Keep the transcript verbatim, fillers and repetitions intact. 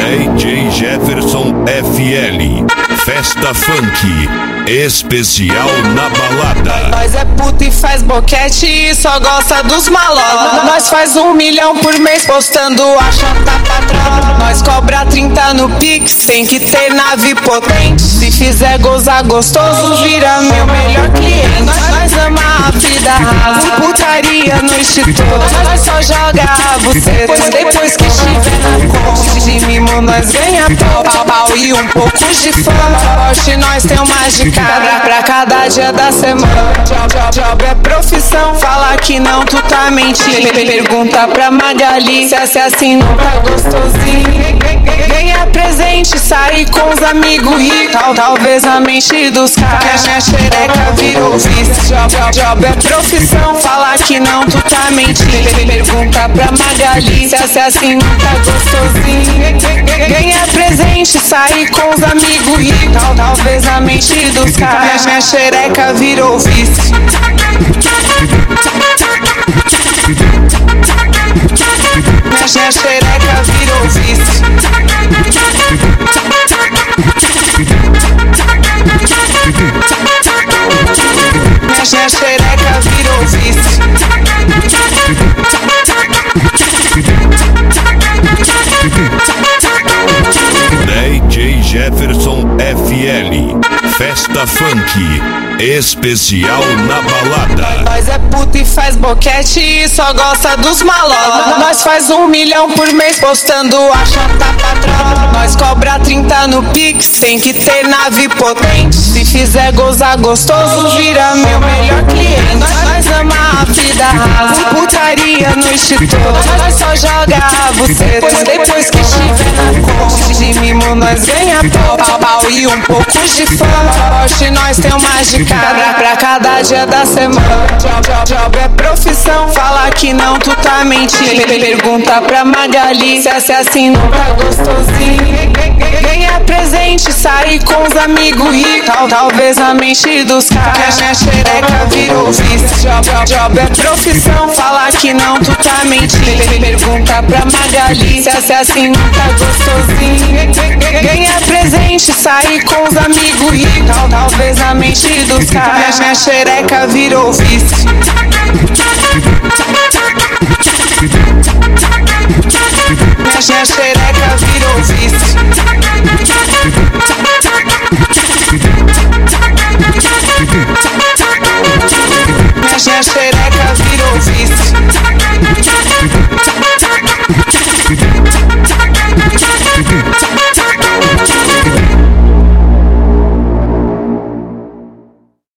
D J Jefferson F L, Festa Funk, especial na balada. Nós é puta e faz boquete e só gosta dos maloca. Nós faz um milhão por mês postando a chata patrão. Nós cobra trinta no Pix, tem que ter nave potente. Se fizer gozar gostoso, vira meu melhor cliente. Nós, nós ama a vida rasa, putaria noite toda. Nós só joga a buceta, pois depois que estiver na conta de mimo nós ganha pau, pau, pau e um pouco de fama. Hoje nós tem mais de cada pra cada dia da semana. Job, job, job é profissão, fala que não, tu tá mentindo. Pergunta pra Magali se é assim não tá gostosinho. Ganha presente, sair com os amigos ricos, talvez a mente dos caras. Minha xereca virou vício. Job, job, job é profissão, fala que não, tu tá mentindo. Pergunta pra Magali se é assim não tá gostosinho. Ganha presente, sair com os amigos ricos, talvez a mente dos caras. Minha xereca virou vício. Minha xereca virou vício. Minha xereca virou vício. D J Jefferson F L, Festa Funk, especial na balada. Nós é puta e faz boquete e só gosta dos maloca. Nós faz um milhão por mês postando a chata patrão. Nós cobra trinta no Pix, tem que ter nave potente. Se fizer gozar gostoso, vira meu melhor cliente. Nós, nós ama a vida rasa, putaria noite toda. Nós só joga a buceta, pois depois que estiver na conta de mimo nós ganha pau, pau, pau e um pouco de fama. Hoje nós tem mais de cada pra cada dia da semana. Job, job, job é profissão, fala que não, tu tá mentindo. Pergunta pra Magali se é assim não tá gostosinho. Ganha presente, sair com os amigos ricos, talvez a mente dos caras. Minha xereca virou vício. Job, job, job é profissão, fala que não, tu tá mentindo. Pergunta pra Magali se é assim não tá gostosinho. Ganha presente, sair com os amigos ricos, talvez a mente dos caras. Minha xereca virou vício. Minha xereca virou vício.